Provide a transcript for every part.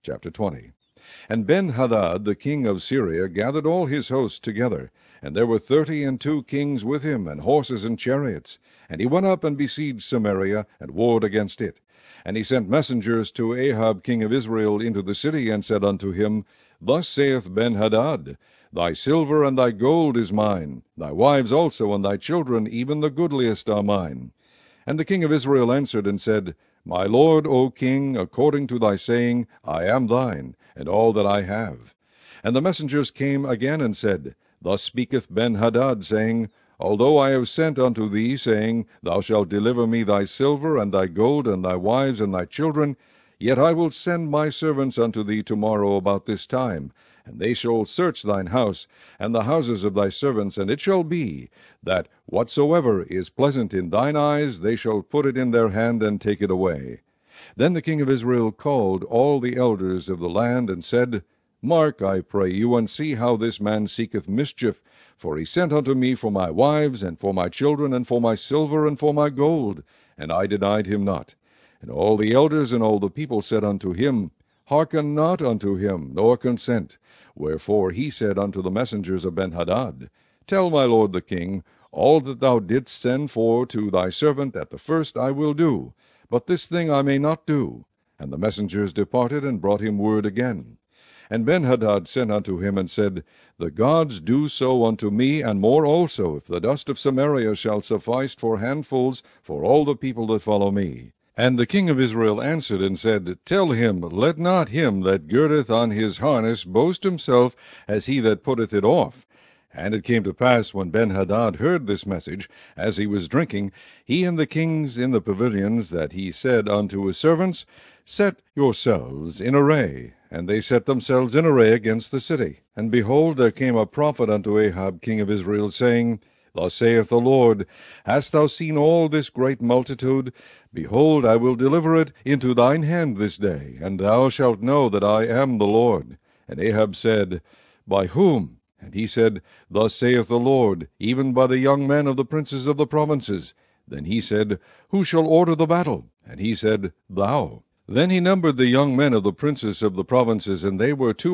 Chapter 20. And Ben-Hadad the king of Syria gathered all his hosts together, and there were 32 kings with him, and horses and chariots. And he went up and besieged Samaria, and warred against it. And he sent messengers to Ahab king of Israel into the city, and said unto him, Thus saith Ben-Hadad, Thy silver and thy gold is mine, thy wives also and thy children, even the goodliest are mine. And the king of Israel answered and said, My lord, O king, according to thy saying, I am thine, and all that I have. And the messengers came again and said, Thus speaketh Ben-Hadad, saying, Although I have sent unto thee, saying, Thou shalt deliver me thy silver and thy gold and thy wives and thy children, yet I will send my servants unto thee tomorrow about this time, and they shall search thine house, and the houses of thy servants, and it shall be, that whatsoever is pleasant in thine eyes, they shall put it in their hand, and take it away. Then the king of Israel called all the elders of the land, and said, Mark, I pray you, and see how this man seeketh mischief, for he sent unto me for my wives, and for my children, and for my silver, and for my gold, and I denied him not. And all the elders and all the people said unto him, Hearken not unto him, nor consent. Wherefore he said unto the messengers of Ben-Hadad, Tell my lord the king, all that thou didst send for to thy servant at the first I will do, but this thing I may not do. And the messengers departed, and brought him word again. And Ben-Hadad sent unto him, and said, The gods do so unto me, and more also, if the dust of Samaria shall suffice for handfuls for all the people that follow me. And the king of Israel answered and said, Tell him, let not him that girdeth on his harness boast himself as he that putteth it off. And it came to pass, when Ben-Hadad heard this message, as he was drinking, he and the kings in the pavilions, that he said unto his servants, Set yourselves in array. And they set themselves in array against the city. And behold, there came a prophet unto Ahab king of Israel, saying, Thus saith the Lord, Hast thou seen all this great multitude? Behold, I will deliver it into thine hand this day, and thou shalt know that I am the Lord. And Ahab said, By whom? And he said, Thus saith the Lord, even by the young men of the princes of the provinces. Then he said, Who shall order the battle? And he said, Thou. Then he numbered the young men of the princes of the provinces, and they were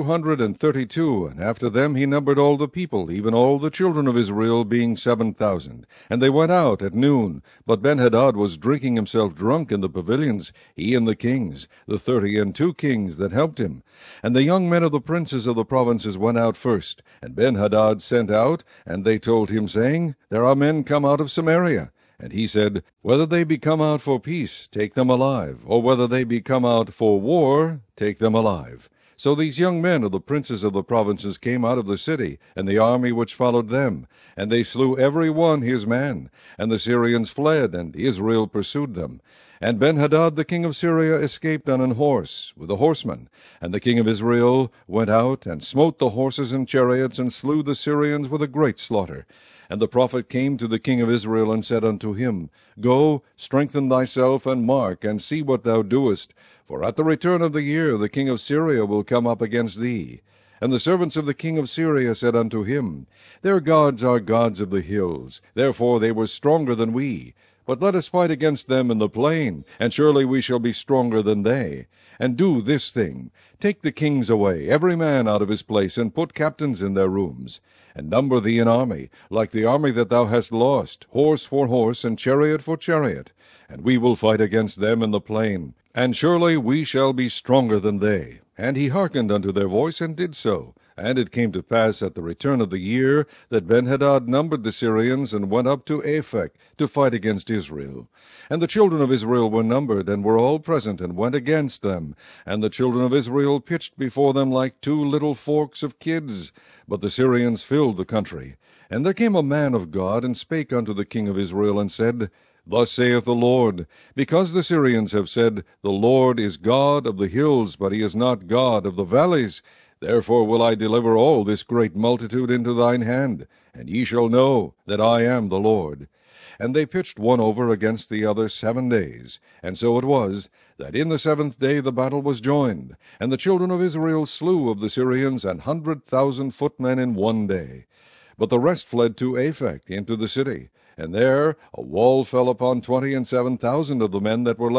232, and after them he numbered all the people, even all the children of Israel, being 7,000. And they went out at noon, but Ben-Hadad was drinking himself drunk in the pavilions, he and the kings, the 32 kings that helped him. And the young men of the princes of the provinces went out first, and Ben-Hadad sent out, and they told him, saying, There are men come out of Samaria. And he said, Whether they be come out for peace, take them alive, or whether they be come out for war, take them alive. So these young men of the princes of the provinces came out of the city, and the army which followed them, and they slew every one his man. And the Syrians fled, and Israel pursued them. And Ben-Hadad the king of Syria escaped on an horse, with the horsemen. And the king of Israel went out, and smote the horses and chariots, and slew the Syrians with a great slaughter. And the prophet came to the king of Israel, and said unto him, Go, strengthen thyself, and mark, and see what thou doest. For at the return of the year the king of Syria will come up against thee. And the servants of the king of Syria said unto him, Their gods are gods of the hills, therefore they were stronger than we. But let us fight against them in the plain, and surely we shall be stronger than they. And do this thing, take the kings away, every man out of his place, and put captains in their rooms. And number thee an army, like the army that thou hast lost, horse for horse, and chariot for chariot. And we will fight against them in the plain, and surely we shall be stronger than they. And he hearkened unto their voice, and did so. And it came to pass at the return of the year, that Ben-Hadad numbered the Syrians, and went up to Aphek to fight against Israel. And the children of Israel were numbered, and were all present, and went against them. And the children of Israel pitched before them like 2 little forks of kids. But the Syrians filled the country. And there came a man of God, and spake unto the king of Israel, and said, Thus saith the Lord, Because the Syrians have said, The Lord is God of the hills, but he is not God of the valleys, therefore will I deliver all this great multitude into thine hand, and ye shall know that I am the Lord. And they pitched one over against the other 7 days. And so it was, that in the 7th day the battle was joined, and the children of Israel slew of the Syrians 100,000 footmen in 1 day. But the rest fled to Aphek into the city, and there a wall fell upon 27,000 of the men that were left.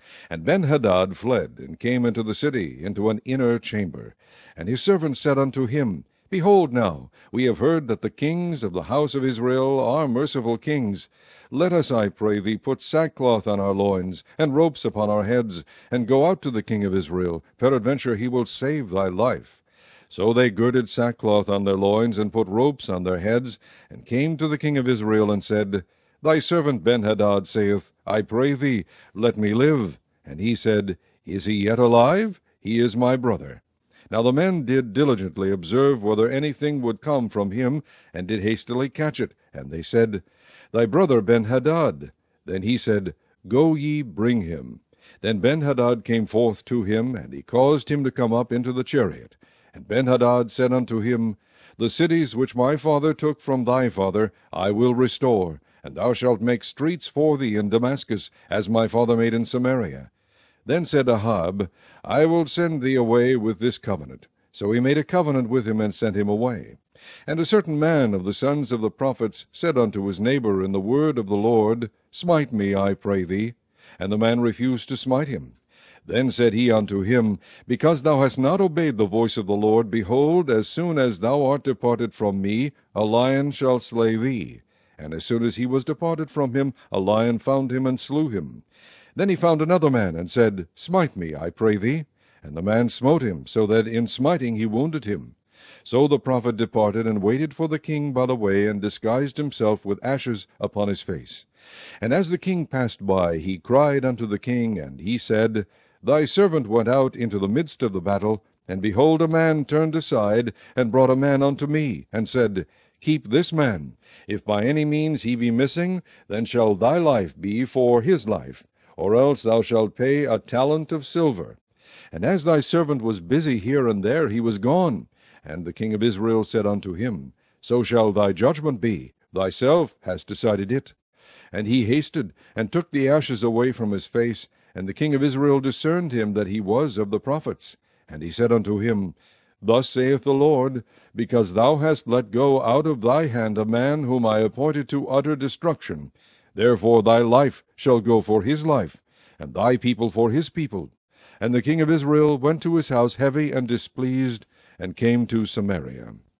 And Benhadad fled, and came into the city, into an inner chamber. And his servants said unto him, Behold now, we have heard that the kings of the house of Israel are merciful kings. Let us, I pray thee, put sackcloth on our loins, and ropes upon our heads, and go out to the king of Israel. Peradventure he will save thy life. So they girded sackcloth on their loins, and put ropes on their heads, and came to the king of Israel, and said, Thy servant Benhadad saith, I pray thee, let me live. And he said, Is he yet alive? He is my brother. Now the men did diligently observe whether anything would come from him, and did hastily catch it. And they said, Thy brother Benhadad. Then he said, Go ye, bring him. Then Benhadad came forth to him, and he caused him to come up into the chariot. And Benhadad said unto him, The cities which my father took from thy father I will restore, and thou shalt make streets for thee in Damascus, as my father made in Samaria. Then said Ahab, I will send thee away with this covenant. So he made a covenant with him, and sent him away. And a certain man of the sons of the prophets said unto his neighbor in the word of the Lord, Smite me, I pray thee. And the man refused to smite him. Then said he unto him, Because thou hast not obeyed the voice of the Lord, behold, as soon as thou art departed from me, a lion shall slay thee. And as soon as he was departed from him, a lion found him, and slew him. Then he found another man, and said, Smite me, I pray thee. And the man smote him, so that in smiting he wounded him. So the prophet departed, and waited for the king by the way, and disguised himself with ashes upon his face. And as the king passed by, he cried unto the king, and he said, Thy servant went out into the midst of the battle, and behold, a man turned aside, and brought a man unto me, and said, Keep this man. If by any means he be missing, then shall thy life be for his life, or else thou shalt pay a talent of silver. And as thy servant was busy here and there, he was gone. And the king of Israel said unto him, So shall thy judgment be, thyself hast decided it. And he hasted, and took the ashes away from his face, and the king of Israel discerned him that he was of the prophets. And he said unto him, Thus saith the Lord, Because thou hast let go out of thy hand a man whom I appointed to utter destruction, therefore thy life shall go for his life, and thy people for his people. And the king of Israel went to his house heavy and displeased, and came to Samaria.